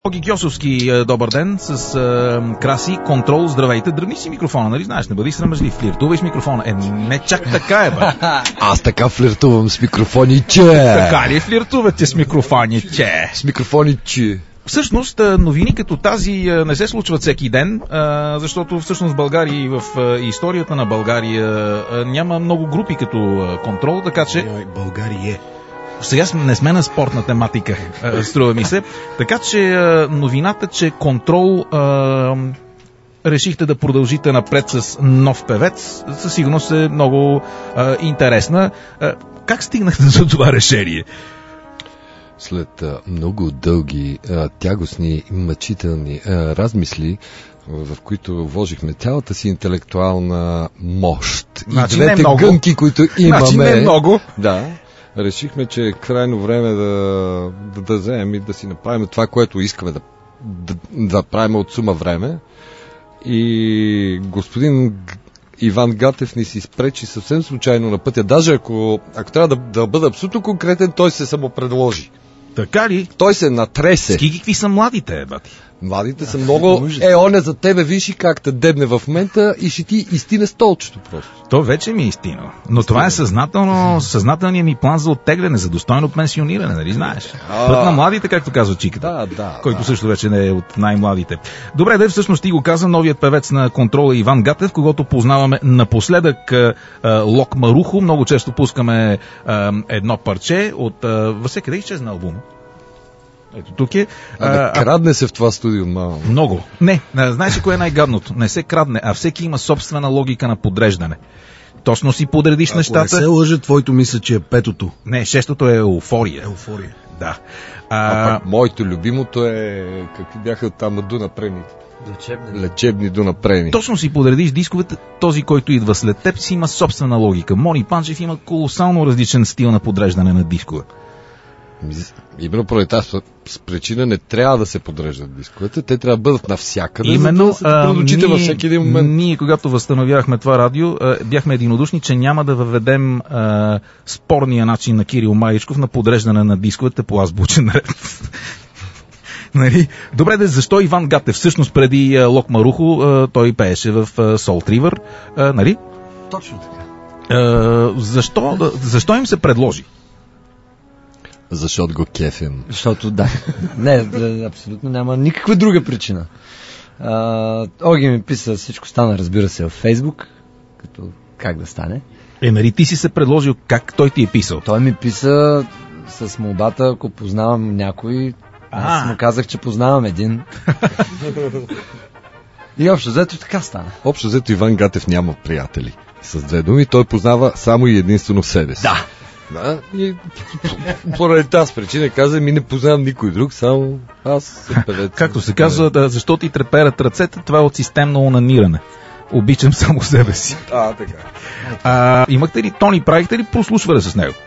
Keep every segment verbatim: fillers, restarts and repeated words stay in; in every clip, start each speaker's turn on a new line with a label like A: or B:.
A: Оги Кьосовски, добър ден, с а, Краси, Контрол, здравейте, дръгни си микрофона, нали знаеш, не бъди срамежлив, флиртувай с микрофона. Е, не чак така е, бе.
B: Аз така флиртувам с микрофониче.
A: Така ли флиртувате с микрофониче?
B: С микрофониче.
A: Всъщност, новини като тази не се случват всеки ден, защото всъщност в България и в историята на България няма много групи като Контрол, така че...
C: България е.
A: Сега не сме на спортна тематика, струва ми се. Така че новината, че Контрол а, решихте да продължите напред с нов певец, със сигурност е много а, интересна. А, как стигнахте за това решение?
B: След а, много дълги, а, тягостни, мъчителни а, размисли, в които вложихме цялата си интелектуална мощ
A: Значи
B: и двете гънки, които имаме.
A: Значи не много.
B: Да. Решихме, че е крайно време да, да, да вземем и да си направим това, което искаме да, да, да правим от сума време. И господин Иван Гатев ни си спречи съвсем случайно на пътя. Даже ако, ако трябва да, да бъда абсолютно конкретен, той се самопредложи.
A: Така ли?
B: Той се натресе.
A: Ски, какви са младите, бати?
B: Младите са много... Е, он е за тебе, виж и как те дебне в момента и ще ти изтине столчето просто.
A: То вече ми е истинало. Но това е съзнателно, съзнателният ми план за оттегляне, за достойно пенсиониране, нали знаеш?
B: А,
A: Път на младите, както казва чиката.
B: Да, да.
A: Който
B: да.
A: също вече не е от най-младите. Добре, да всъщност ти го каза, новият певец на Контрола Иван Гатев, когато познаваме напоследък Лок Марухо. Много често пускаме а, едно парче от... Във къде изчезна албума? Ето тук е.
B: Абе, а, крадне се в това студио малко.
A: Много. Не, знаеш ли кое е най-гадното? Не се крадне, а всеки има собствена логика на подреждане. Точно си подредиш
C: Ако
A: нещата.
C: не се лъже, твоето мисля, че е петото.
A: Не, шестото е еуфория.
C: Еуфория.
A: Да.
B: А,
A: А,
B: а пак моето любимото е... Какви бяха там дунапрени?
D: Лечебни.
B: Лечебни дунапрени.
A: точно си подредиш дисковете, този, който идва след теб, си има собствена логика. Мони Панчев има колосално различен стил на подреждане на дискове.
B: Именно поради тази причина не трябва да се подреждат дисковете, те трябва да бъдат навсякъде,
A: Именно,
B: за да се предочите във всеки един момент.
A: Ние, когато възстановявахме това радио, а, бяхме единодушни, че няма да въведем а, спорния начин на Кирил Маричков на подреждане на дисковете по азбучен ред. Нали? Добре, де, защо Иван Гатев? Всъщност преди а, Лок Марухо а, той пееше в а, Soul Triver, а, нали?
D: Точно така.
A: А, защо, а, защо им се предложи?
B: Защото го кефим.
D: Защото да. Не, да, абсолютно няма никаква друга причина. А, Оги ми писа, всичко стана, разбира се, във Фейсбук, като как да стане.
A: Е, нали ти си се предложил, как той ти е писал?
D: Той ми писа с молбата, ако познавам някой, аз му казах, че познавам един. И общо взето така стана.
B: Общо взето Иван Гатев няма приятели. С две думи, той познава само и единствено себе си.
D: Да.
B: Да, и поради тази причина каза, ми не познавам никой друг, само аз съм певец.
A: Както се казва, да, защо ти треперят ръцете, това е от системно онаниране. Обичам само себе си.
B: А, така.
A: А, имахте ли, Тони, правихте ли прослушване с него?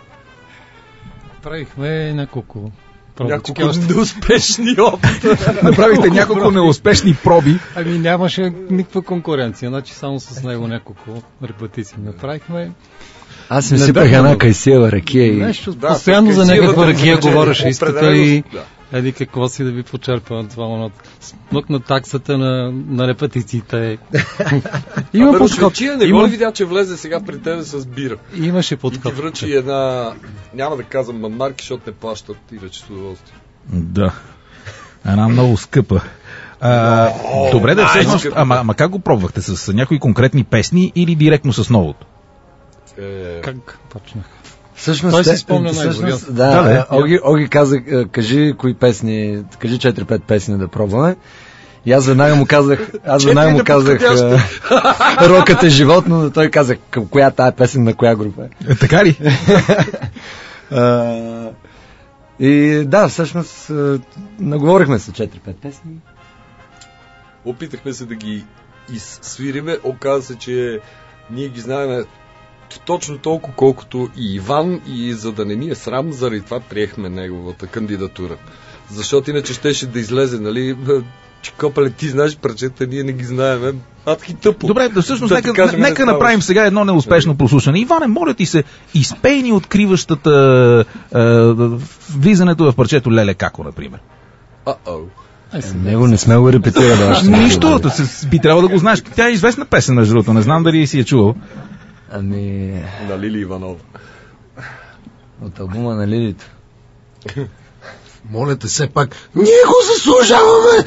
E: Правихме няколко пробички.
B: Няколко неуспешни опита.
A: Направихте няколко неуспешни проби.
E: Ами нямаше никаква конкуренция, значи само с него няколко репетиции направихме.
D: Аз си
E: Не
D: сипах
E: бях
D: една
E: много.
D: кайсиева ракия и...
E: Нещо,
B: Да,
E: постоянно за
B: кайсиевата
E: някаква ракия
B: вече
E: говореше
B: е
E: истата
B: определено,
E: и
B: да.
E: еди какво си да ви почерпа това оно. Смъкна таксата на, на репетициите. Има подход.
B: не
E: Има-
B: го ли видя, че влезе сега при тебе с бира?
E: Имаше
B: И ти
E: подход.
B: връчи една, няма да казвам марки, защото не плащат и рече с удоволствие.
A: Да. Една много скъпа. А, добре, да всъщност. Ама, ама как го пробвахте? С някои конкретни песни или директно с новото?
B: Е...
E: Как почнах?
D: Всъщност,
E: Той си
D: те-
E: спомня
D: всъщност,
E: най-добре.
D: да,
A: Да,
D: да, Оги, Оги каза, е, кажи кои песни, кажи четири-пет песни да пробваме. И аз веднага му казах, аз веднага му казах, е, рокът е животно, но той каза, към коя тая песен, на коя група е.
A: Е, така ли?
D: А, и да, всъщност, е, наговорихме се четири-пет песни.
B: Опитахме се да ги изсвириме, оказа се, че ние ги знаем точно толкова, колкото и Иван, и за да не ни е срам, заради това приехме неговата кандидатура. Защото иначе щеше да излезе, нали, че копале, ти знаеш парчета, ние не ги знаем. Адки тъпо.
A: Добре, да всъщност
B: Да
A: нека,
B: ти кажем,
A: нека
B: не
A: направим
B: ставаш.
A: сега едно неуспешно прослушване. Иване, моля ти се, изпей ни откриващата е, влизането в парчето Леле Како, например.
B: А-о.
D: Него не сме го репетирали още.
A: Нищо, би трябвало да го знаеш. Тя е известна песен, между другото. Не знам дали си я чувал.
D: Ами...
B: На Лили Иванова.
D: От албума на Лилито.
C: Моля те, все пак, ние го заслужаваме!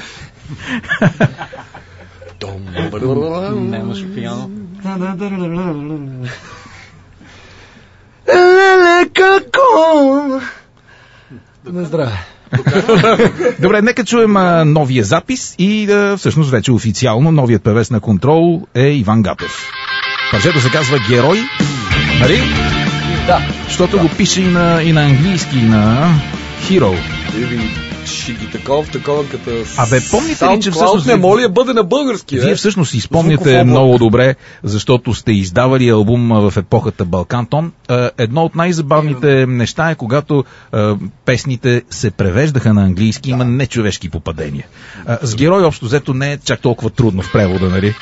E: Нямаше пиано.
D: Леле, какво? На здраве.
A: Добре, нека чуем а, новия запис и а, всъщност вече официално новият певец на Контрол е Иван Гатев. Парчето се казва Герой, нали?
D: Да.
A: Защото да. Го пише и на, и на английски, и на Hero.
B: Или ще ги такова в такова като...
A: Абе, помните ли, че всъщност...
B: не моля бъде на български,
A: Вие
B: е?
A: всъщност си спомняте много добре, защото сте издавали албум в епохата Балкантон. Едно от най-забавните неща е, когато песните се превеждаха на английски, има нечовешки попадения. С Герой общо взето не е чак толкова трудно в превода, нали?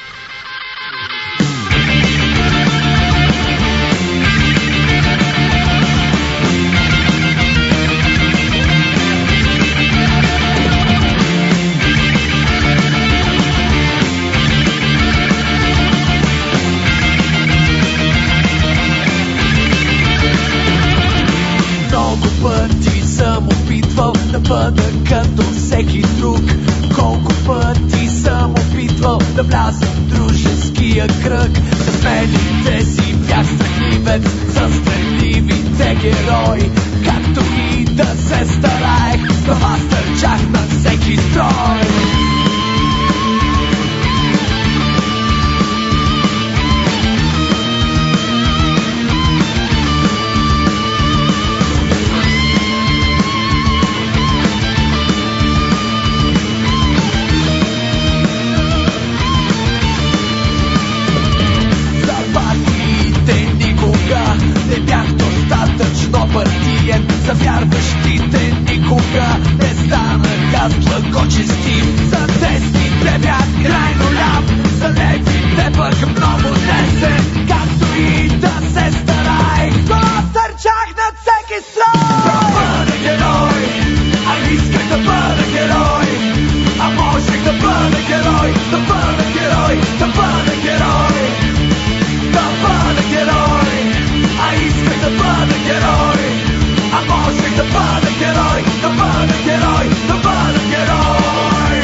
F: Да бъда като всеки друг. Колко пъти съм опитвал да вляза в дружеския кръг. За смените си бях страхливец, за страхливите герои. Както и да се стараех, но аз търчах на всеки строй. За вярващите никога не станах аз благочестив. За десните бях крайно ляв, за левите пък много десен. Както и да се стараех, но аз търчах над всеки слой. Да бъда герой, а исках да бъда герой. А можех да бъда герой, да бъда герой, да бъда герой. Да бъда герой, а исках да бъда герой. А можех да бъда герой, да бъда герой, да бъда герой.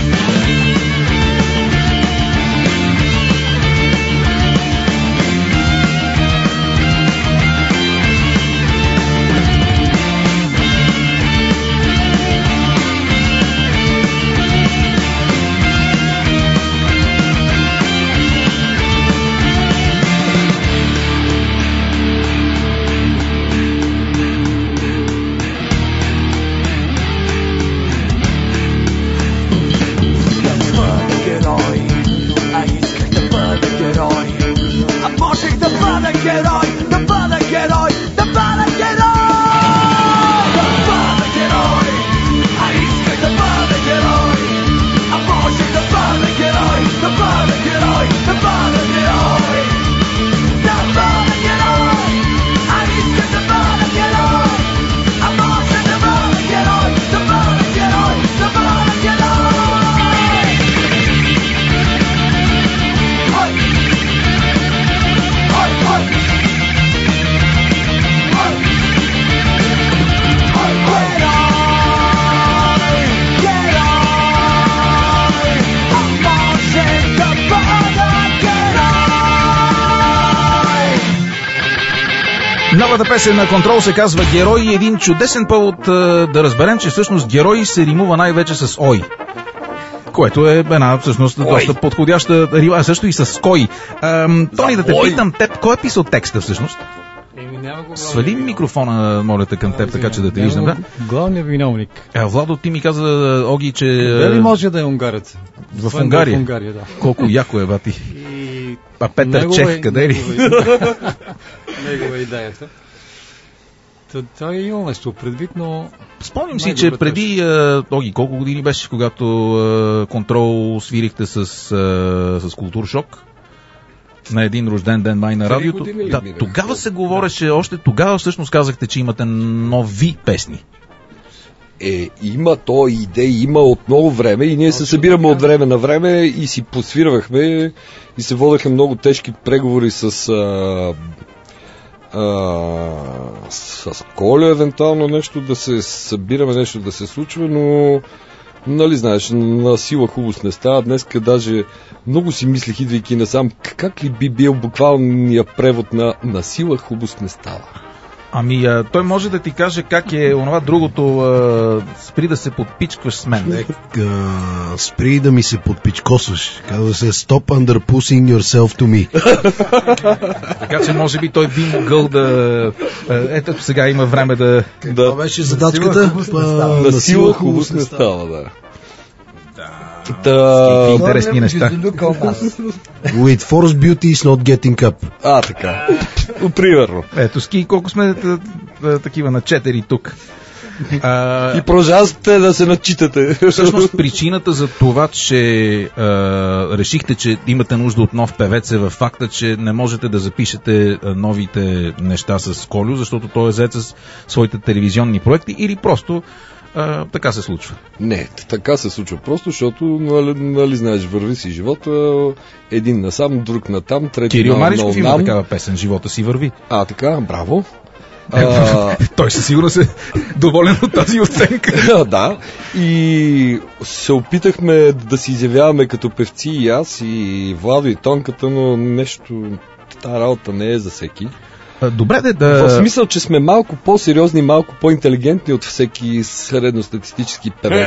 A: Новата песен на Контрол се казва Герой и един чудесен повод да разберем, че всъщност герой се римува най-вече с ой. Което е една всъщност ой. Доста подходяща рива, също и с кой. Ам, Тони, да те ой. питам теб, кой е писал текста всъщност? Свали микрофона, моля те, към теб, така че да те виждам. Да?
E: Главният виновник.
A: А, Владо, ти ми каза, Оги, че...
E: Дали може да е унгарец?
A: В Унгария?
E: В Унгария, да.
A: Колко яко е, бати.
E: И...
A: А Петър
E: негова
A: Чех,
E: е,
A: къде ли?
E: Негова е идеята. Това е имал нещо предвид, но...
A: Спомням си, че преди, а, Оги, колко години беше, когато а, Контрол свирихте с, а, с Културшок? На един рожден ден май на радиото. Да, тогава се говореше, още тогава всъщност казахте, че имате нови песни.
B: Е, има то идеи, има от много време и ние се събираме от време на време и си посвирвахме и се водеха много тежки преговори с а, а, с Колю евентуално нещо да се събираме, нещо да се случва, но нали знаеш, на сила хубост не става. Днеска даже много си мислих, идвайки насам, как ли би бил буквалният превод на на сила хубост не става.
A: Ами, а, той може да ти каже как е онова другото, а, спри да се подпичкваш с мен.
C: Нек, а, спри да ми се подпичкосваш. Казва се Stop under pushing yourself to me.
A: Така че може би той би могъл да... Ето сега има време да...
C: Това беше задачката.
B: На сила хубост не става, да.
A: Да. Интересни неща.
C: With force beauty is not getting up.
B: А, така. Примерно.
A: Ето, ски, колко сме т- т- такива на четири тук. А,
B: И продължавате да се начитате.
A: всъщност причината за това, че а, решихте, че имате нужда от нов певец е във факта, че не можете да запишете а, новите неща с Колю, защото той е зает с своите телевизионни проекти, или просто а, така се случва.
B: Не, така се случва просто, защото, нали, нали знаеш, върви си живота, един насам, друг натам, трети
A: Кирил
B: на,
A: Маришков
B: на,
A: има
B: нам.
A: такава песен, живота си върви.
B: А, така, браво. А,
A: Той със сигурност е доволен от тази оценка.
B: да, и се опитахме да се изявяваме като певци и аз, и Владо, и Тонката, но нещо, тази работа не е за всеки.
A: А, добре де да...
B: В смисъл, че сме малко по-сериозни, малко по-интелигентни от всеки средностатистически певец.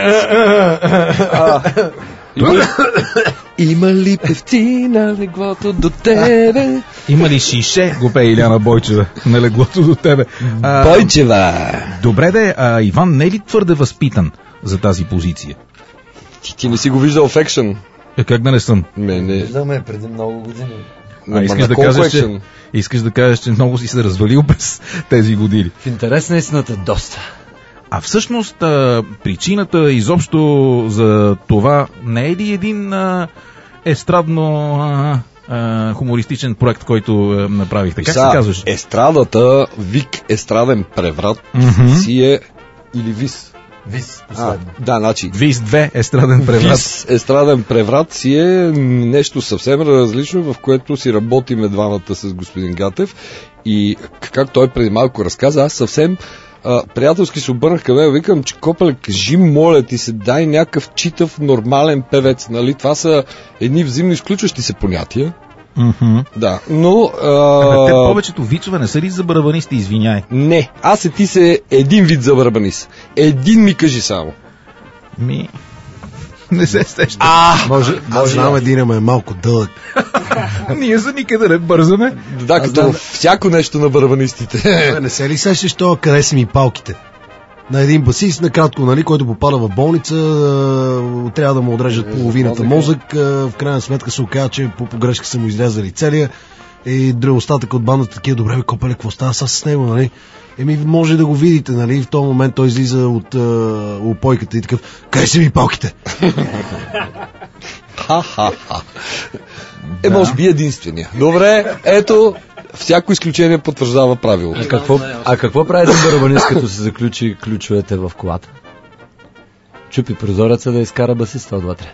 B: А, има, има ли певци на леглото до тебе?
A: Има ли шише, го пее Иляна Бойчева, на леглото до тебе? А,
B: Бойчева!
A: добре де, а Иван не е ли твърде възпитан за тази позиция?
B: Ти, ти не си го виждал в екшен?
A: Е, как да не съм?
B: Не, не.
D: Виждаме преди много години.
A: А,
B: Ама
A: искаш,
B: на
A: да
B: колко
A: кажеш, че,
B: екшен?
A: искаш да кажеш, че много си се развалил през тези години.
D: В интерес на истината доста.
A: А всъщност а, причината изобщо за това не е ли един а, естрадно а, а, хумористичен проект, който а, направихте? Как
B: Са,
A: се казваш?
B: Естрадата, вик естраден преврат
A: Мгм.
B: си е или вис.
D: Вис,
B: А,
D: последно.
B: да, значи
A: Виз две естраден преврат.
B: Вис естраден преврат си е нещо съвсем различно, в което си работиме двамата с господин Гатев и как той преди малко разказа, аз съвсем а, приятелски се обърнах към него, викам, че Копеле, кажи, моля ти се, дай някакъв читав нормален певец, нали? Това са едни взаимно изключващи се понятия.
A: Мгм.
B: Да, но... А...
A: Абе, те повечето вицове не са ли за барабанисти, извиняй?
B: Не, аз и ти се един вид за барабанист. Един ми кажи само.
A: Ми... Не се сеща.
B: А,
C: Може, аз знам един, ама е малко дълъг.
A: Ние за никъде не бързаме.
B: да, като
C: знам-
B: всяко нещо на барабанистите.
C: Е, не се ли сещаш това, къде са ми палките? На един басист, накратко, нали, който попада в болница, а, трябва да му отрежат половината мозък, а, в крайна сметка се оказа, че по погрешка са му изрязали целия и друг остатък от бандата такива, добре, бе, Копеле, какво става сега с него, нали? Еми, може да го видите, нали, в този момент той излиза от а, упойката и такъв, къде са ми палките?
B: Ха-ха-ха. Е, може би единствения. Добре, ето, всяко изключение потвърждава правило.
D: А какво, а какво прави един барабанист, като се заключи ключовете в колата? Чупи прозореца да изкара басиста отвътре.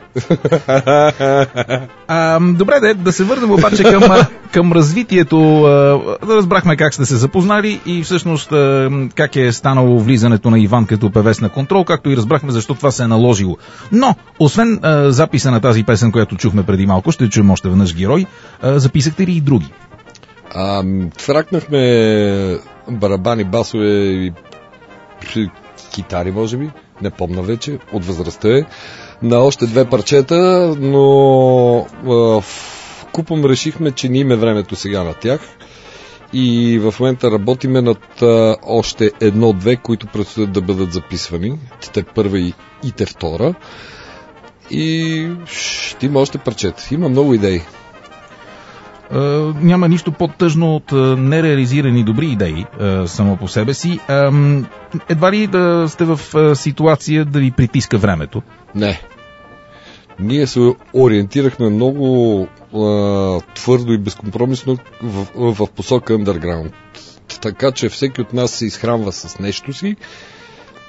A: А, добре, да, да се върнем обаче към, а, към развитието. А, да разбрахме как сте се запознали и всъщност а, как е станало влизането на Иван като певец на Контрол, както и разбрахме защо това се е наложило. Но, освен а, записа на тази песен, която чухме преди малко, ще чуем още веднъж Герой, а, записахте ли и други?
B: А, фракнахме барабани, басове и китари, може би, не помня вече, от възрастта е, на още две парчета, но а, в купом решихме, че не име времето сега на тях и в момента работиме над а, още едно-две, които предстоят да бъдат записвани, те първа и, и те втора, и ще има още парчета, има много идеи.
A: Uh, няма нищо по-тъжно от uh, нереализирани добри идеи uh, само по себе си. Uh, едва ли да сте в uh, ситуация да ви притиска времето?
B: Не. Ние се ориентирахме много а, твърдо и безкомпромисно в, в посока underground. Така че всеки от нас се изхранва с нещо си.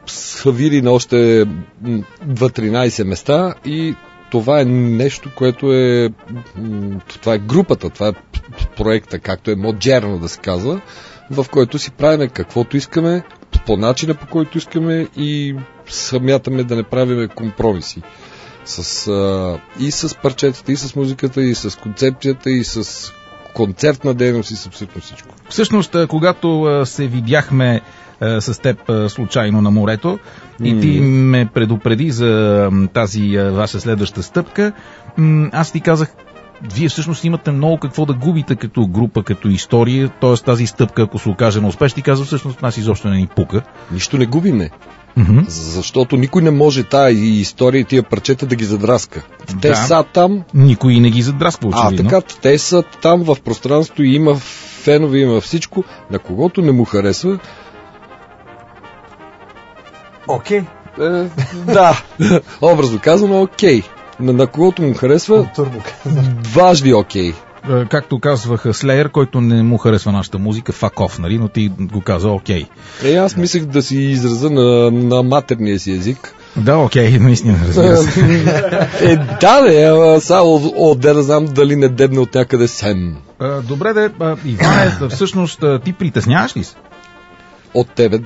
B: са вири на още две-тринайсет места и това е нещо, което е това е групата, това е проекта, както е модерно да се казва, в който си правиме каквото искаме, по начина по който искаме и смятаме да не правиме компромиси. С, а, и с парчетата, и с музиката, и с концепцията, и с концертна дейност, и с абсолютно всичко.
A: Всъщност, когато се видяхме с теб случайно на морето и ти ме предупреди за тази ваша следваща стъпка, аз ти казах, вие всъщност имате много какво да губите като група, като история, т.е. тази стъпка, ако се окаже на успеш, ти казва, всъщност нас изобщо не ни пука.
B: Нищо не губиме.
A: Mm-hmm.
B: Защото никой не може тая история и тия парчета да ги задраска. Те
A: да,
B: са там.
A: Никой не ги задрасква, очевидно.
B: А, така, те са там в пространството и има фенове, има всичко. На когото не му харесва.
C: Окей.
B: Okay. Е, да, образно казано, окей. Okay. На, на когото му харесва, важни окей. Okay.
A: Както казваха Slayer, който не му харесва нашата музика, fuck off, нали? Но ти го каза окей.
B: Okay. Е, аз мислех да си израза на, на матерния си език.
A: Да, окей, okay, наистина, разбира се.
B: Е, да, не, сега отде да знам дали не дебне от някъде сем.
A: А, добре, де, Иване, всъщност ти притесняваш ли се?
B: От тебе.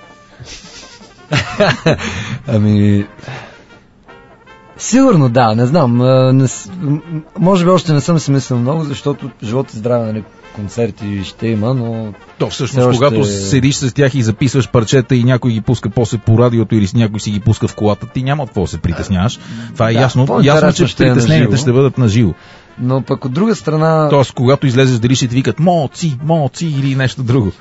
D: Ами... Сигурно да, не знам. Не, може би още не съм си мислил много, защото живот и здраве, нали, концерти ще има, но...
A: То всъщност,
D: още...
A: когато седиш с тях и записваш парчета и някой ги пуска после по радиото или с някой си ги пуска в колата, ти няма от какво се притесняваш. Това е да, ясно. Ясно, че ще притесненията ще бъдат на живо.
D: Но пък от друга страна...
A: Тоест, когато излезеш, дали ще ти викат моци, моци или нещо друго.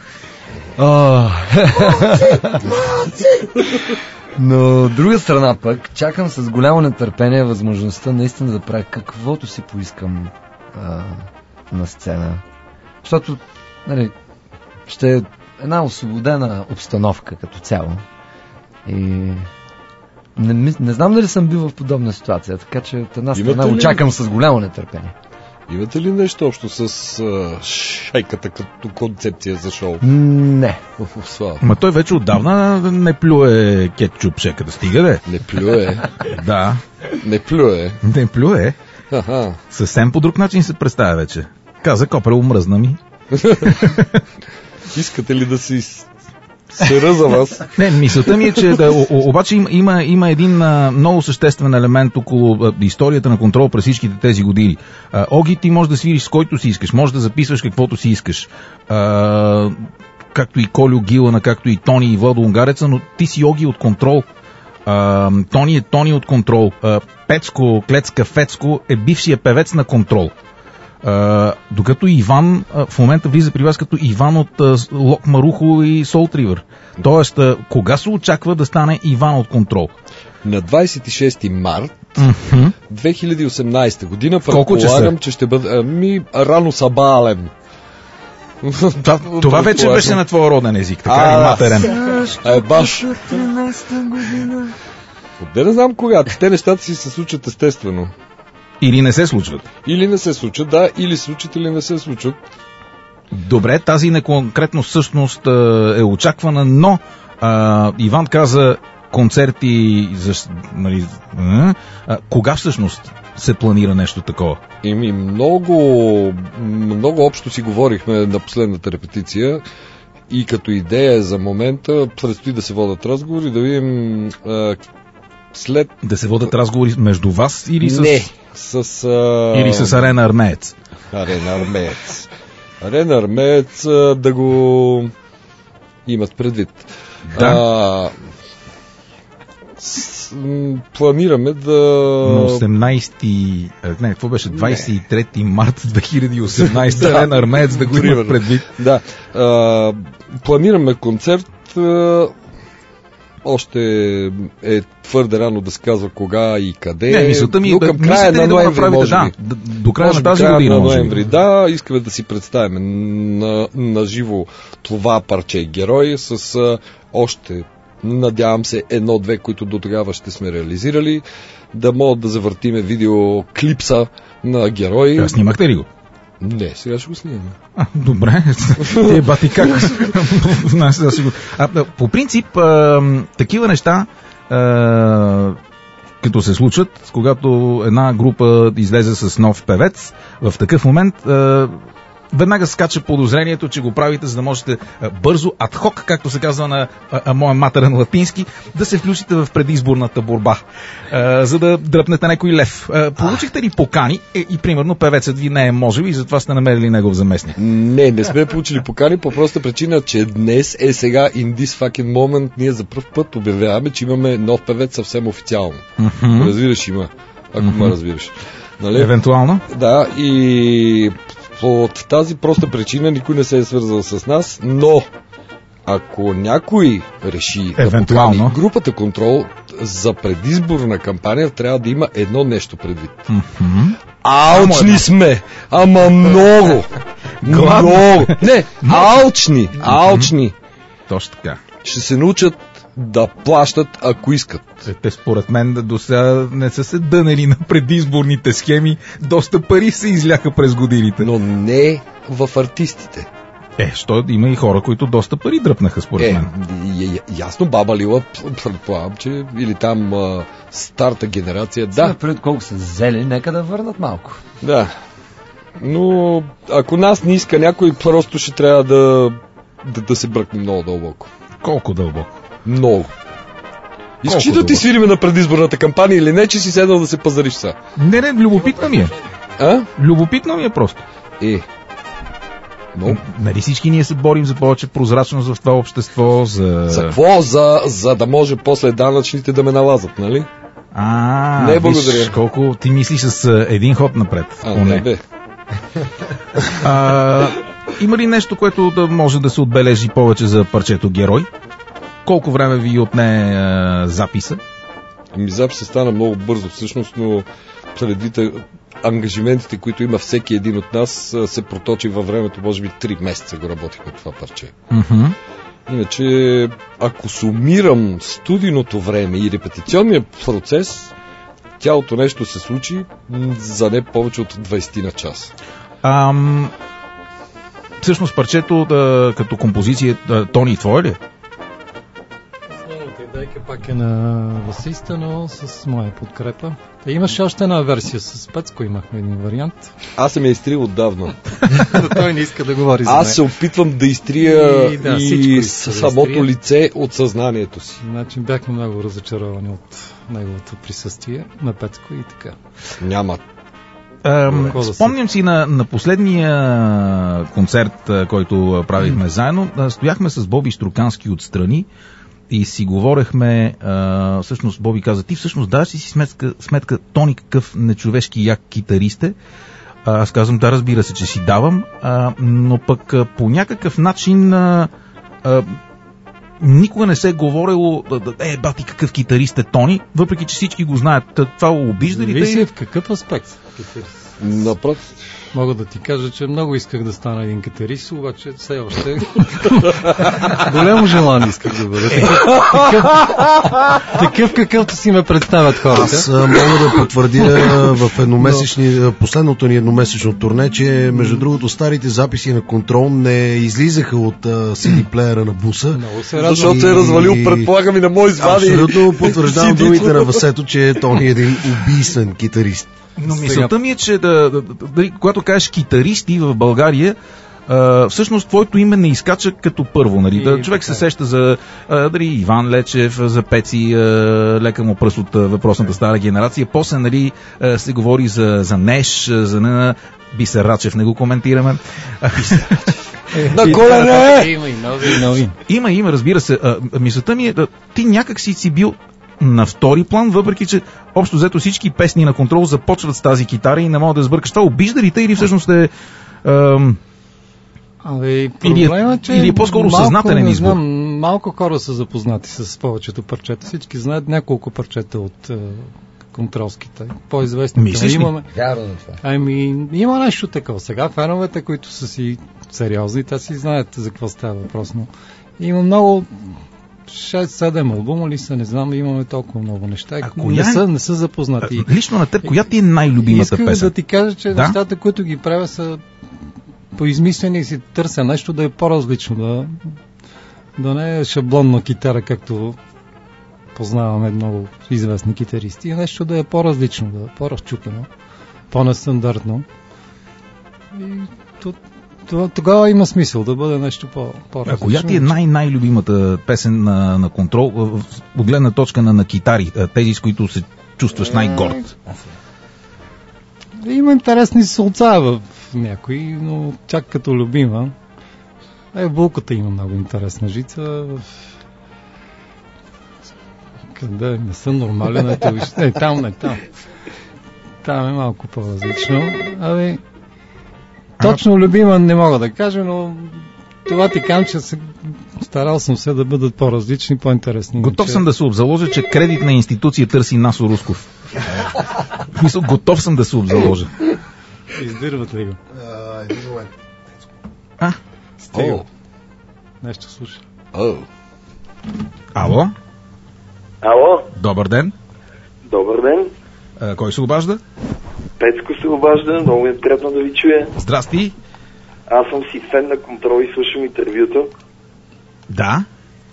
D: Но от друга страна пък, чакам с голямо нетърпение възможността наистина да правя каквото си поискам а, на сцена. Защото, нали, ще е една освободена обстановка като цяло. И не, не знам дали съм бил в подобна ситуация, така че от една страна ли... очакам с голямо нетърпение.
B: Имате ли нещо общо с а, шайката като концепция за шоу?
D: Не.
A: Ма той вече отдавна не плюе кетчуп шека да стига, де.
B: Не плюе.
A: Да.
B: Не плюе.
A: Не плюе.
B: Аха.
A: Съвсем по друг начин се представя вече. Каза, Копре, умръзна ми.
B: Искате ли да си сера за вас?
A: Не, мисълта ми е, че да, о, обаче има, има, има един а, много съществен елемент около а, историята на Контрол през всичките тези години. А, Оги, ти можеш да свириш с който си искаш, можеш да записваш каквото си искаш. А, както и Колю Гилана, както и Тони и Владо Унгареца, но ти си Оги от Контрол. А, Тони е Тони от Контрол. А, Пецко, Клецка Фецко е бившия певец на Контрол. Uh, докато Иван uh, в момента влиза при вас като Иван от uh, Лок Марухо и Soul Triver. Тоест, uh, кога се очаква да стане Иван от Контрол?
B: На двадесет и шести март
A: uh-huh.
B: две хиляди и осемнадесета година. Предполагам, че ще бъде ами, рано сабалем.
A: Това, това вече беше на твоя роден език, така и матерен.
B: Е, баш. Отде не знам кога. Те нещата си се случат естествено.
A: Или не се случват.
B: Или не се случват, да, или случват, или не се случват.
A: Добре, тази неконкретно същност е очаквана, но а, Иван каза концерти, за, нали, а, кога всъщност се планира нещо такова?
B: Ими много, много общо си говорихме на последната репетиция и като идея за момента предстои да се водят разговори, да видим а, след...
A: Да се водят разговори между вас или с...
B: Не, с... А...
A: Или с Арена Армеец?
B: Арена Армеец. Арена Армеец а, да го имат предвид.
A: Да.
B: А, с, м, планираме да...
A: На осемнадесети... Не, какво беше? двадесет и трети март две хиляди и осемнадесета да, Арена Армеец да го имат предвид.
B: Да. А, планираме концерт... А, още е твърде рано да се казва кога и къде.
A: Не, мисълта ми
B: е към края на ноември, може
A: да,
B: би.
A: До края на тази година,
B: на ноември, да. Искаме да си представим на, на живо това парче герой с а, още, надявам се, едно-две, които до тогава ще сме реализирали, да могат да завъртиме видеоклипса на герой.
A: А снимахте ли го?
B: Не, сега ще го снимаме.
A: А, добре. Е, бати как? а, по принцип, а, такива неща, а, като се случат, когато една група излезе с нов певец, в такъв момент а, веднага скача подозрението, че го правите, за да можете а, бързо, адхок, както се казва на а, а, моя матерен латински, да се включите в предизборната борба, а, за да дръпнете някой лев. А, получихте ли покани е, и примерно певецът ви не е можел и затова сте намерили негов заместник?
B: Не, не сме получили покани по проста причина, че днес е сега in this fucking moment ние за пръв път обявяваме, че имаме нов певец съвсем официално.
A: Mm-hmm.
B: Разбираш, има. Ако
A: Mm-hmm.
B: ме разбираш. Нали?
A: Евентуално?
B: Да, и от тази проста причина никой не се е свързал с нас, но ако някой реши
A: евентуално
B: да покани групата Контрол за предизборна кампания, трябва да има едно нещо предвид.
A: Mm-hmm.
B: Алчни сме! Ама много! Много! Не, алчни! Алчни!
A: Точно така.
B: Ще се научат да плащат, ако искат.
A: Те според мен до сега не са се дънали на предизборните схеми. Доста пари се изляха през годините.
B: Но не в артистите.
A: Е, що има и хора, които доста пари дръпнаха, според
B: е,
A: мен.
B: Е, ясно, баба Лила, предполагам, че или там а, старта генерация, да.
D: Да. Пред колко са зели, нека да върнат малко.
B: Да. Но ако нас не иска някой, просто ще трябва да, да, да се бръкне много дълбоко.
A: Колко дълбоко?
B: Много. Искаш ли да
A: дълбоко?
B: ти свириме на предизборната кампания или не, че си седнал да се пазариш са?
A: Не, не, любопитно ми е.
B: А?
A: Любопитно ми е просто.
B: Е. Но...
A: Нали всички ние се борим за повече прозрачност в това общество, за...
B: За какво? За, за да може после данъчните да ме налазат, нали?
A: А,
B: не,
A: виж,
B: благодаря.
A: колко ти мислиш с а, един ход напред.
B: А,
A: поне.
B: не бе.
A: А, има ли нещо, което да може да се отбележи повече за парчето Герой? Колко време ви отне а, записа?
B: Ми записът стана много бързо всъщност, но предвид ангажиментите, които има всеки един от нас, се проточи във времето, може би три месеца го работихме това парче.
A: Mm-hmm.
B: Иначе, ако сумирам студийното време и репетиционния процес, цялото нещо се случи за не повече от двайсет на час.
A: Ам... Всъщност парчето да, като композиция, да, Тони, твое ли е?
E: Основната идейка пак е на басиста, но с моя подкрепа. Та имаше още една версия с Пецко, имахме един вариант.
B: Аз съм я изтрил отдавна.
E: Той не иска да говори за
B: Аз се опитвам да изтрия
E: и, да,
B: и самото
E: да
B: лице от съзнанието си.
E: Значи бяхме много разочаровани от неговото присъствие на Пецко и така.
B: Няма.
A: Ам, спомням си на, на последния концерт, който правихме заедно. Стояхме с Боби Струкански отстрани и си говорехме, а, всъщност Боби каза, ти всъщност даваш си сметка, сметка Тони какъв нечовешки як китарист е. А, аз казвам, да, разбира се, че си давам, а, но пък а, по някакъв начин а, а, никога не се е говорило, е, бати, какъв китарист е Тони, въпреки че всички го знаят. Това обижда ли те?
E: Вие в какъв аспект китарист?
B: Напротив.
E: Мога да ти кажа, че много исках да стана един китарист, обаче все още голямо желание исках да бъда. Такъв, такъв какъвто си ме представят хората.
C: Аз а, мога да потвърдя в едномесечни, последното ни едномесечно турне, че между другото старите записи на Контрол не излизаха от си ди плеера на буса.
E: Много се радвам.
B: Защото се е развалил, предполагам и на мой извади.
C: Абсолютно потвърждавам думите на Васето, че Тони е един убийствен китарист.
A: Но мисълта ми е, че да, да, да, когато кажеш китаристи в България, а, всъщност твоето име не изкача като първо. Нали? Да, човек се сеща за а, дали Иван Лечев, за Пеци, а, лека му пръст от а, въпросната стара генерация. После нали, а, се говори за, за Неш, за на Бисер Рачев, не го коментираме.
B: На колене!
E: Има и нови, и нови.
A: Има, има, разбира се. А, мисълта ми е, да, ти някак си си бил на втори план, въпреки че общо взето всички песни на Контрол започват с тази китара и не мога да сбъркаш. Това обижда ли те или всъщност е... Ам...
E: Ами,
A: Или,
E: проблема, че
A: или е по-скоро
E: малко,
A: съзнателен
E: не
A: избор?
E: Знам, малко хора са запознати с повечето парчета. Всички знаят няколко парчета от е, контролските. По-известни.
A: Мислиш ли?
E: Имаме...
D: Вярно на това.
E: Ами, има нещо такова. Сега феновете, които са си сериозни, те си знаят за какво става въпрос. Но има много... шест-седем албума ли са, не знам, имаме толкова много неща. Не,
A: е...
E: са, не са запознати.
A: Лично на теб, коя ти е най-любимата
E: Искам
A: песен?
E: да ти кажа, че
A: да?
E: нещата, които ги правя, са поизмислени и си търся нещо да е по-различно, да, да не е шаблонна китара, както познаваме много известни китаристи, а нещо да е по-различно, да е по-разчупено, по-нестандартно. И то, това, тогава има смисъл да бъде нещо по, по-различно.
A: А коя ти е най-най-любимата песен на, на Контрол, от гледна точка на, на китари, тези, с които се чувстваш най-горд?
E: Има интересни солца в някои, но чак като любима. Е, Булката има много интересна жица. Къде? Не съм нормален. Ето, е, там, не, там. Там е малко по-различно. Абе, точно любима не мога да кажа, но това ти кам, че се... старал съм се да бъдат по-различни, по-интересни.
A: Готов съм да се обзаложа, че кредитна институция търси Насо Русков. Мисля, готов съм да се обзаложа.
E: Издирват ли го?
C: А, един момент.
A: А?
E: Стига. Нещо слуша.
B: О.
A: Ало?
G: Ало?
A: Добър ден.
G: Добър ден.
A: А, кой се обажда?
G: Пецко се обажда, много е приятно да ви чуя.
A: Здрасти.
G: Аз съм си фен на Контрол и слушам интервюто.
A: Да.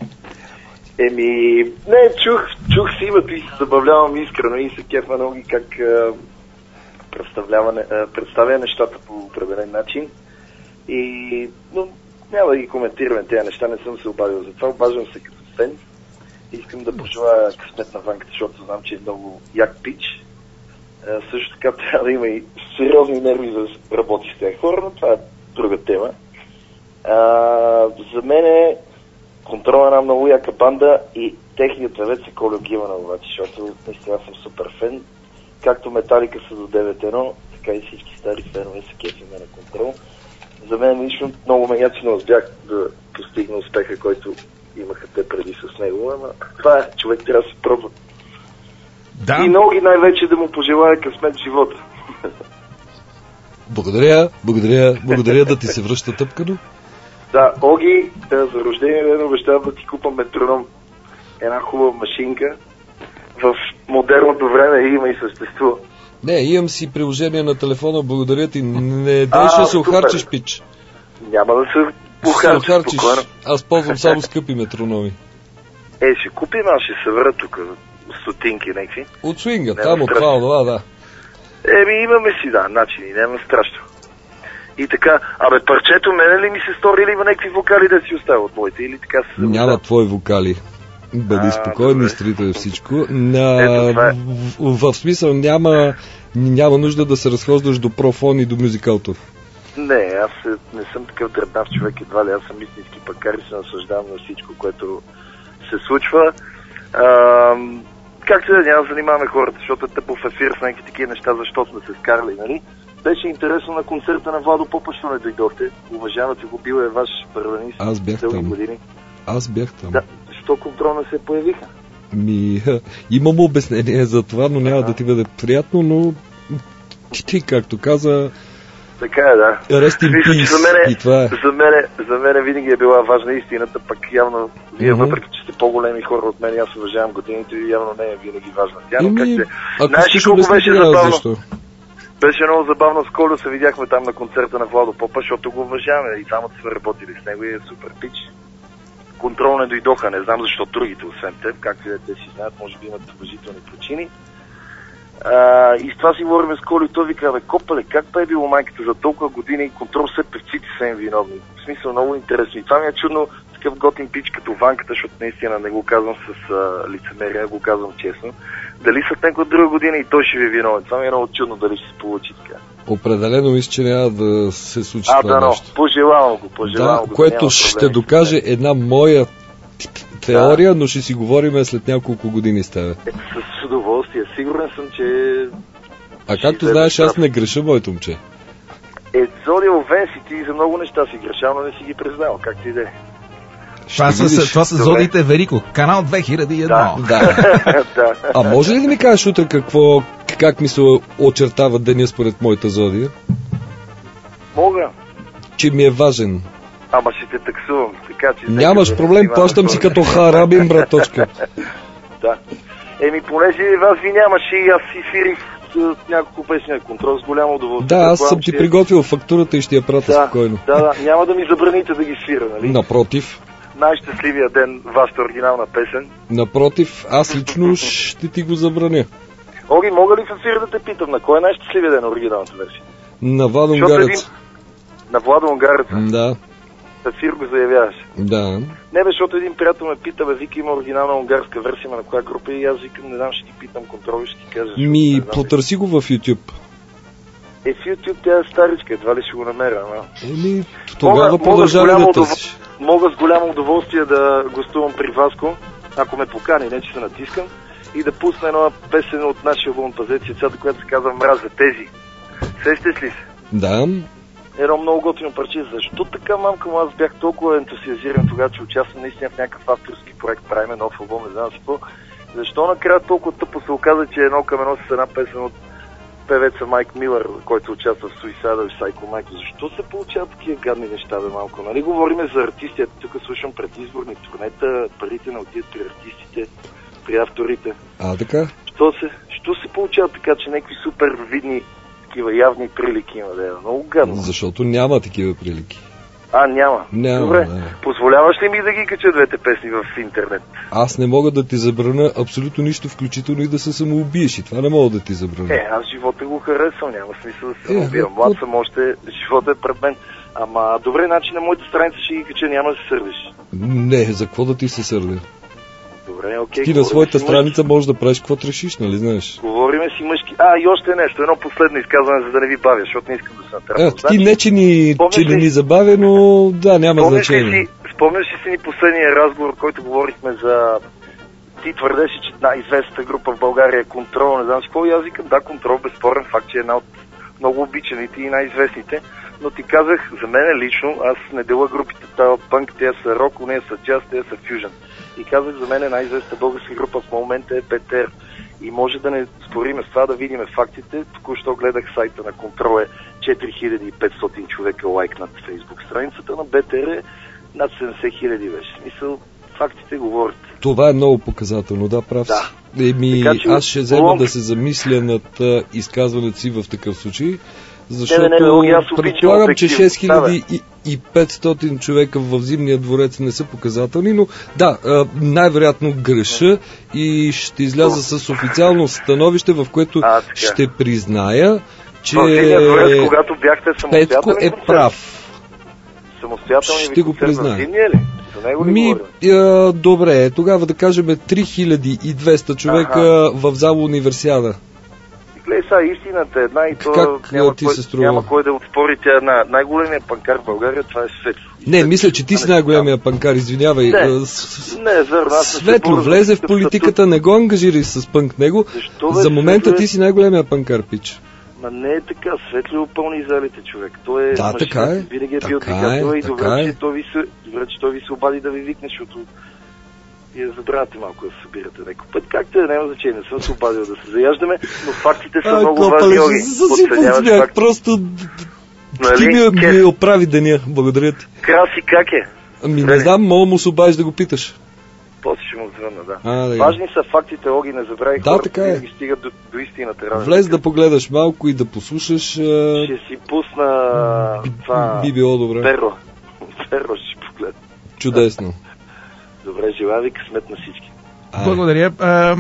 G: Еми, не, чух, чух си името и се забавлявам искрено и се кефа много и как а, представлява, а, представя нещата по определен начин. И, но няма да ги коментираме тези неща, не съм се обадил за това, обаждам се като фен. Искам да пожелая късмет на Ванката, защото знам, че е много як пич. А, също така трябва да има и сериозни нерви за да работи с тези хора, но това е друга тема. А, за мен е Контрол е една много яка банда и техният певец е Колю Гивана, обаче, защото наистина съм супер фен. Както Металика са до девет едно, така и всички стари фенове са кефиме на Контрол. За мен лично много ме яче не успях да постигна успеха, който имаха те преди с него, но това е, човек трябва да се пробва.
A: Да.
G: И много ги най-вече да му пожелая късмет в живота.
B: Благодаря, благодаря, благодаря да ти се връща тъпкано.
G: Да, Оги, да, за рождение ден обещавам да ти купа метроном. Една хубава машинка. В модерното време има и съществува.
B: Не, имам си приложение на телефона, благодаря ти. Не дай ще се охарчиш, пич.
G: Няма да се охарчиш, спокойно.
B: Аз ползвам само скъпи метрономи.
G: Е, ще купим, аз ще се върна тук. Стотинки някакви.
B: От свинга, там от това, това, да.
G: Еми, имаме си, да, начини, няма страшно. И така, абе, парчето мене ли ми се стори или има някакви вокали да си оставя от моите, или така се...
B: Няма твои вокали. Бъди спокоен, изтрите е всичко. На...
G: Ето, е.
B: в, в смисъл няма, няма нужда да се разхождаш до профон и до мюзикалтор.
G: Не, аз не съм такъв дребнав човек, едва ли, аз съм истински пакар и се наслаждавам на всичко, което се случва. А, както да няма занимаваме хората, защото е тъпо в ефир с някакви такива неща, защото сме се скарали, нали? Беше интересно на концерта на Владо Попа, що не дойдохте. Уважавате го, бил е ваш първенист.
B: Аз бях там.
G: Години.
B: Аз бях там.
G: Да, защо Контрол не се появиха?
B: Ми, имам обяснение за това, но няма
G: ага.
B: да ти бъде приятно, но ти, ти както каза...
G: Така е, да.
B: Rest in peace.
G: За мене,
B: и това е.
G: за, мене, за мене винаги е била важна истината, пък явно вие, mm-hmm. въпреки че сте по-големи хора от мен, аз уважавам годините и явно не е винаги важна. Тя, но как се... Знаеш ли колко беше забавно? Защо? Беше много забавно, с Колю се видяхме там на концерта на Владо Попа, защото го уважаваме и двамата сме работили с него и е супер пич. Контрол не дойдоха, не знам защо другите, освен теб, както и те си знаят, може би имат уважителни причини. А, и с това си говорим с Колю и той вика, бе, Копале, как па е било майката за толкова години и Контрол все певците са им виновни. В смисъл много интересно. И това ми е чудно, такъв готин пич като Ванката, защото наистина не го казвам с а, лицемерие, го казвам честно. Дали след някоя друга година и той ще ви е виновен. Това ми е много чудно дали ще се получи така.
B: Определено мисля, че няма да се случи
G: а,
B: това
G: да,
B: нещо.
G: А, да, пожелавам го, пожелавам
B: да,
G: го.
B: Което да ще докаже една моя теория, да. Но ще си говорим след няколко години с тебе.
G: Е, с удоволствие. Сигурен съм, че...
B: А както знаеш, аз не греша, моето момче.
G: Е, Зодия Овен си ти за много неща си грешал, но не си ги признал. Как ти иде?
A: Това са, това са Зодите Верико. Канал две хиляди и едно.
B: Да. Да. да. А може ли да ми кажеш утре какво, как ми се очертава деня според моята зодия?
G: Мога.
B: Че ми е важен.
G: Ама ще те таксувам. Така, че
B: нямаш проблем, плащам си като харабин, брат, точка.
G: Да. Еми, понеже вас ви нямаше и аз си фирих от няколко песни контрол с голямо удоволствие.
B: Да, аз съм ти приготвил фактурата и ще я пратя
G: да,
B: спокойно.
G: Да, да, няма да ми забраните да ги свира, нали?
B: Напротив.
G: Най-щастливия ден, вашата оригинална песен.
B: Напротив, аз лично ще ти го забраня.
G: Оги, мога ли в ефир да те питам, на кой е най-щастливия ден на оригиналната версия?
B: На Владо Унгарец.
G: Един... На Владо Унгарец?
B: Да.
G: В ефир го заявяваш?
B: Да.
G: Не бе, защото един приятел ме пита, бе, вика, има оригинална унгарска версия, на коя група, и аз викам, не знам, ще ти питам контрол и ще ти кажа.
B: Ми, потърси го в YouTube.
G: Е, в YouTube тя е старичка, едва ли ще го намеря, ама...
B: Еми, тогава продължава да търсиш.
G: Мога с голямо удоволствие да гостувам при Васко, ако ме покани, не че се натискам, и да пусна една песен от нашия албум Пазец яйцата, която се казва Мразя тези. Сещаш ли се?
B: Да.
G: Едно много готино парче. Защо така, мамка му, аз бях толкова ентусиазиран тогава, че участвам наистина в някакъв авторски проект, правим нов албум, не знам какво. Защо накрая толкова тъпо се оказа, че едно към едно с една песен от певеца Майк Милър, който участва в Suicide и Psycho Mike. Защо се получават такива гадни неща, бе, малко? Нали говориме за артисти, тук слушам предизборни турнета, парите не отидат при артистите, при авторите.
B: А, така?
G: Що се, що се получава така, че някакви супер видни такива явни прилики има, да е много гадно?
B: Защото няма такива прилики.
G: А, няма.
B: Няма.
G: Добре.
B: Да.
G: Позволяваш ли ми да ги кача двете песни в интернет?
B: Аз не мога да ти забраня абсолютно нищо, включително и да се самоубиеш. И това не мога да ти забраня.
G: Е, аз живота го харесвам, няма смисъл да се
B: е,
G: самоубивам. Млад съм още, живота е пред мен. Ама добре, значи на моята страница ще ги кача, няма да се сърдиш.
B: Не, за какво да ти се сърдя?
G: Добре, окей.
B: Ти на своята страница можеш да правиш каквото решиш, нали знаеш?
G: Говориме си мъжки. А, и още нещо, едно последно изказване, за да не ви бавя, защото не искам да се натрапя.
B: Е, ти не, че ни, че ли ни забавя, но да, няма
G: спомняш
B: значение.
G: Ли си, спомняш ли си ни последния разговор, който говорихме за... Ти твърдеше, че най-известната група в България е Контрол, не знам си какво, и аз викам, да, Контрол, безспорен факт, че е една от много обичаните и най-известните, но ти казах, за мен лично, аз не дела групите тава пънк, те са рок, не са джаз, те са фюжън. И казах, за мен най-известната българска група в момента е БТР. И може да не спориме с това, да видим фактите. Току-що гледах сайта на Контрол, е четири хиляди и петстотин човека лайк над Фейсбук. Страницата на БТР е над седемдесет хиляди беше. Смисъл, фактите говорят.
B: Това е много показателно, да, прав.
G: Да.
B: Еми,
G: така, че,
B: аз ще взема
G: лонг...
B: да се замисля над а, изказването си в такъв случай, защото
G: не, не, не, не,
B: предполагам, че шест хиляди и петстотин човека в Зимния дворец не са показателни, но да, а, най-вероятно греша и ще изляза с официално становище, в което а, ще призная, че
G: дворец, когато бяхте
B: Петко е прав.
G: Самостоятелни
B: ще го призная.
G: Ми,
B: а, добре, тогава да кажем три хиляди и двеста човека ага. в зала Универсиада.
G: Гледай, сега истината е една и то
B: как
G: няма,
B: ти
G: кой,
B: се струва?
G: няма кой да отспори. Тя е една най-големия панкар в България, това е Светло.
B: Не, мисля, че ти си най-големия панкар, извинявай.
G: Не, не, верно.
B: Светло, влезе в политиката, не го ангажирай с пънк него. Защо, бе, за момента Светло... ти си най-големия панкар, пич.
G: Ма не е така, Светло пълни залите, човек. Той е,
B: да,
G: машина,
B: така е.
G: Винаги е
B: така
G: бил двигател
B: е,
G: и добре, че той ви се, добре, че той ви се обади да ви викне, защото вие забравяте малко да се събирате някой път. Както е, няма значение, не съм се обадил да се заяждаме, но фактите са а, много важни.
B: Подценяваш просто нали? Ти ми, ми оправи деня, благодаря ти.
G: Краси как е?
B: Ами не знам, мога му се обадиш да го питаш.
G: После ще му звънна, да.
B: А, да.
G: Важни са фактите, Оги, не забравяй,
B: да,
G: хората
B: е.
G: ги стигат до, до истината.
B: Влез да погледаш малко и да послушаш.
G: Ще си пусна
B: би,
G: това...
B: Би било добре.
G: Перо. Перо ще погледна.
B: Чудесно.
G: Добре, желая ви късмет на всички.
A: А, благодаря.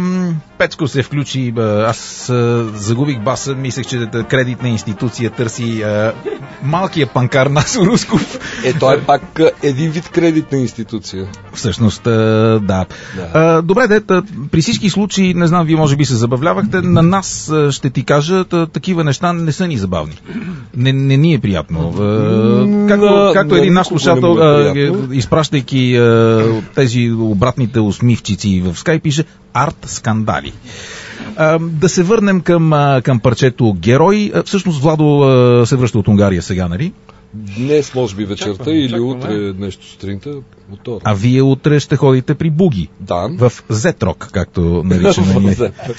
A: Пецко се включи. Аз загубих баса. Мислех, че кредитна институция търси малкия панкар Насо Русков.
B: Е, той е пак един вид кредитна институция.
A: Всъщност, да. да. Добре, дета, при всички случаи, не знам, вие може би се забавлявахте, на нас ще ти кажа, такива неща не са ни забавни. Не, не ни е приятно. Както, както един наш слушател, изпращайки тези обратните усмивчици в Скайп, пише арт скандали. А, да се върнем към, към парчето Герой. А, всъщност Владо а, се връща от Унгария сега, нали?
B: Днес, може би вечерта чаквам, или чаквам, утре нещо сутринта. Мотор.
A: А вие утре ще ходите при Буги.
B: Да.
A: В Z-Rock, както наричаме ние.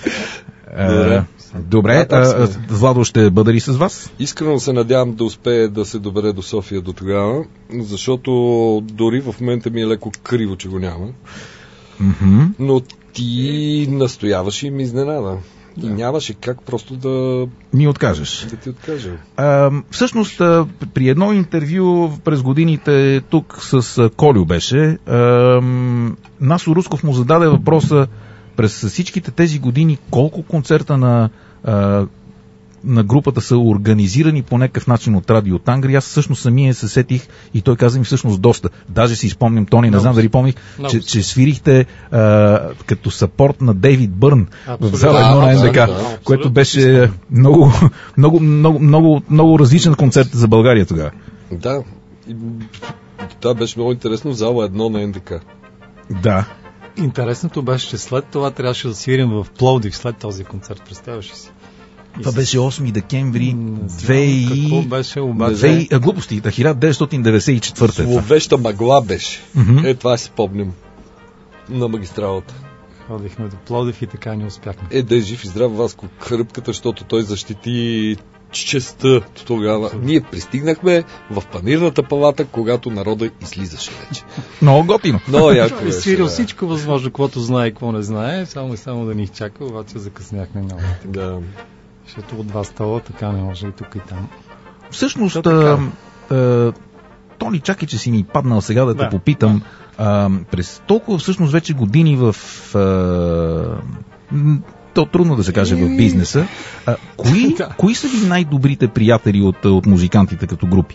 A: Добре. Добре, а, а, Владо ще бъде ли с вас?
B: Искрено се надявам да успее да се добере до София до тогава, защото дори в момента ми е леко криво, че го няма.
A: Mm-hmm.
B: Но ти настояваш и ми изненада. И нямаше как просто да
A: ми откажеш.
B: Да ти откажа.
A: А, всъщност, а, при едно интервю през годините тук с а, Колю беше, а, Насо Русков му зададе въпроса през всичките тези години колко концерта на а, на групата са организирани по някакъв начин от Радио Тангри. Аз всъщност самия се сетих и той каза ми всъщност доста. Даже си спомням, Тони, не знам дали помних, че, че свирихте а, като съпорт на Дейвид Бърн в зала едно на НДК, да, което беше много, много, много, много, много различен концерт за България тогава.
B: Да, и, да, беше много интересно в зала едно на НДК.
A: Да.
E: Интересното беше, че след това трябваше да свирим в Пловдив след този концерт. Представяш ли си?
A: Това беше осми декември две и...
E: Какво беше обаче?
A: Глупости, хиляда деветстотин деветдесет и четвърта.
B: Зловеща мъгла беше.
A: Mm-hmm.
B: Е, това си помним. На магистралата.
E: Ходихме до Пловдив и така не успяхме.
B: Е, да е жив и здрав Васко Хръбката, защото той защити честта тогава. Ние пристигнахме в панирната палата, когато народа излизаше вече.
A: Много готино.
B: Много яко беше.
E: Свирил всичко възможно, каквото знае и какво не знае, само и само да ни изчака, обаче закъсняхме много.
B: Да.
E: Защото от два стола така не може и тук и там.
A: Всъщност, а, а, Тони, чакай, че си ми паднал сега да, да. те попитам. А, през толкова всъщност вече години в... А, то трудно да се каже в бизнеса. А, кои, да. кои са ви най-добрите приятели от, от музикантите като групи?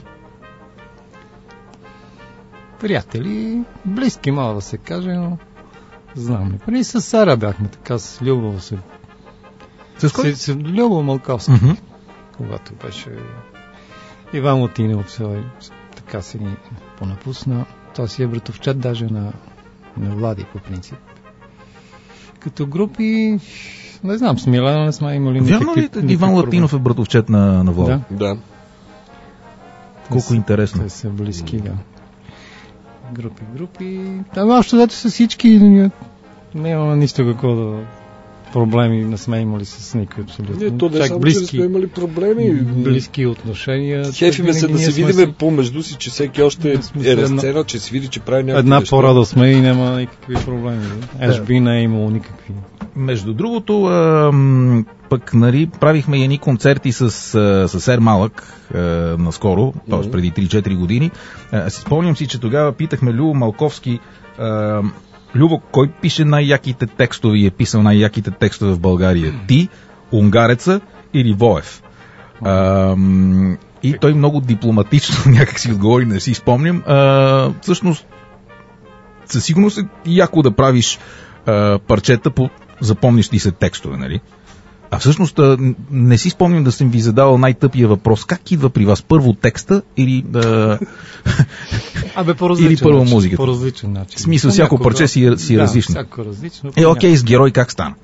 E: Приятели, близки мога да се каже, но знам ли. Преди с Сара бяхме така, с Любов се...
A: С кой?
E: С, с Любов Малковски, mm-hmm. когато беше Иван Латинов, така се ни понапусна. Той си е братовчет даже на, на Влади, по принцип. Като групи, не знам, с Милена не сме имали никакви...
A: Вярно ли Иван Латинов е братовчет на, на Влади?
E: Да.
B: Да.
A: Колко
E: те
A: интересно.
E: Те са близки, да. Групи, групи... Там още дето са всички... Не имаме нищо какво да... Проблеми не сме имали с никой абсолютно.
B: Не, то не само, близки, че не сме имали проблеми.
E: Близки отношения.
B: Хефиме се да се видиме си... помежду си, че всеки още е разцена, че свири, че прави някакви
E: една
B: неща.
E: Една по-радост сме и няма никакви проблеми. Еш би не е имало никакви.
A: Между другото, а, пък нали, правихме едни концерти с, с Ер Малък а, наскоро, т.е. Mm-hmm. преди три-четири години. А, си спомням си, че тогава питахме Любо Малковски, а, Любо, кой пише най-яките текстове и е писал най-яките текстове в България? Mm-hmm. Ти, унгареца или Воев? Mm-hmm. А, и той много дипломатично някак си отговори, не си спомням. А, всъщност, със сигурност е яко да правиш а, парчета по запомнящи се текстове, нали? А всъщност не си спомням да съм ви задавал най-тъпия въпрос. Как идва при вас? Първо текста или, а...
E: Абе, по
A: или първо
E: начин,
A: музиката?
E: По различен начин.
A: В смисъл, всяко парче си, си е
E: да,
A: различно.
E: всяко различно.
A: Е, окей, с герой как стана?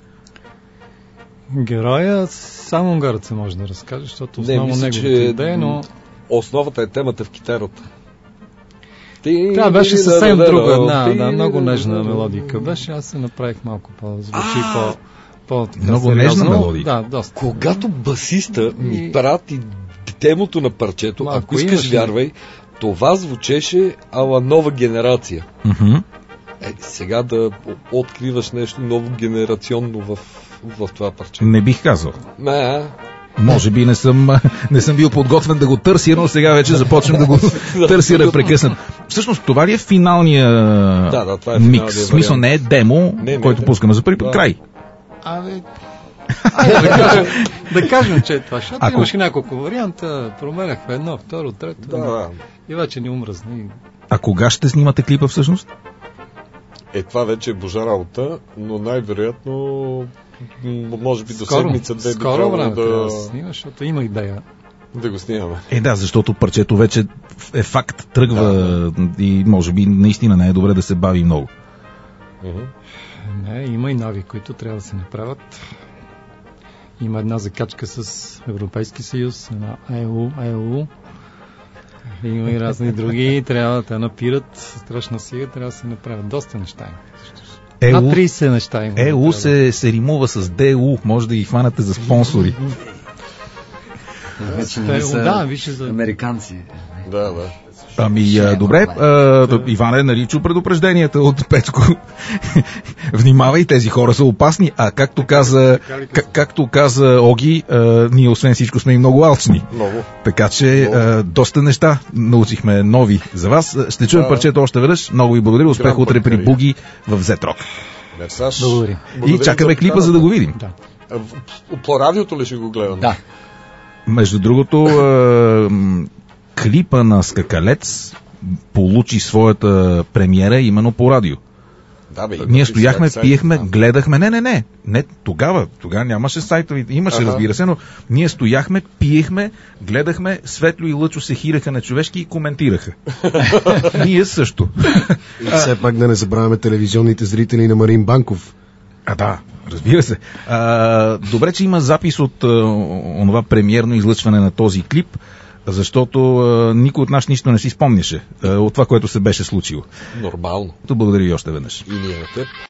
E: Героя само унгарец може да разкаже, защото
B: основно
E: неговата идея, но...
B: Основата е темата в китарата.
E: Това беше съвсем друга една, да, много нежна мелодика. Беше, аз се направих малко по-звучи, по... по
A: много нежна мелодика.
E: Да, доста.
B: Когато басиста ми прати темото на парчето, малко ако искаш, имаш... вярвай, това звучеше ала нова генерация.
A: Mm-hmm.
B: Е, сега да откриваш нещо ново генерационно в, в това парче.
A: Не бих казал.
B: Не,
A: Може би не съм, не съм бил подготвен да го търся, но сега вече започвам да го търся непрекъснато. Всъщност, това ли е финалния
B: да, да, това е
A: микс? В смисъл не е демо, не, не, който не, пускаме за първи път. Да. Край.
E: Абе... Айде да кажем, да кажем, че е това, защото Ако... имаше няколко варианта, променяхме едно, второ, трето.
B: Да, да.
E: И вече ни умръзни.
A: А кога ще снимате клипа всъщност?
B: Е, това вече е божа работа, но най-вероятно може би до
E: скоро,
B: седмица-две би
E: трябвало
B: да...
E: да снимаш, защото има идея.
B: Да го снимаме.
A: Е, да, защото парчето вече е факт, тръгва да, да. И може би наистина не е добре да се бави много.
B: Uh-huh.
E: Не, има и нови, които трябва да се направят. Има една закачка с Европейски съюз, една ЕУ, ЕУ. Има и разни други, трябва да напират, страшна сила, трябва да се направят доста неща.
A: ЕУ,
E: над трийсет неща има.
A: ЕУ се, се римува с ДУ, може да ги хванате за спонсори.
D: Вече
E: Те,
D: не са
E: да, вижте за...
D: американци.
B: Да, да.
A: Ами, а, добре, а, Иване, нали чу предупрежденията от Петко. Внимавай, тези хора са опасни, а както каза, как, както каза Оги, а, ние освен всичко сме и много алчни.
B: Много.
A: Така че а, доста неща научихме нови за вас. Ще чуем
B: Да.
A: парчето още веднъж. Много ви благодаря. Успех
B: Грам
A: утре при
B: Бакария.
A: Буги в Зетрок.
B: Мерсаж.
E: Благодаря.
A: И чакаме клипа, за да го видим.
E: Да.
B: А, в- По радиото ли ще го гледам?
E: Да.
A: Между другото, а, м, клипа на Скакалец получи своята премиера именно по радио.
B: Да, бе,
A: Ние
B: имате
A: стояхме,
B: сайт,
A: пиехме,
B: сайт.
A: гледахме. Не, не, не. Не тогава. Тогава нямаше сайтови. Имаше,
B: Аха.
A: разбира се, но ние стояхме, пиехме, гледахме, Светло и Лъчо се хираха на човешки и коментираха. Ние също.
C: И все пак да не забравяме телевизионните зрители на Марин Банков.
A: А, да, разбира се. А, добре, че има запис от а, онова премиерно излъчване на този клип, защото а, никой от нас нищо не си спомняше а, от това, което се беше случило.
B: Нормално.
A: То благодаря ви още веднъж.
B: И ние на теб.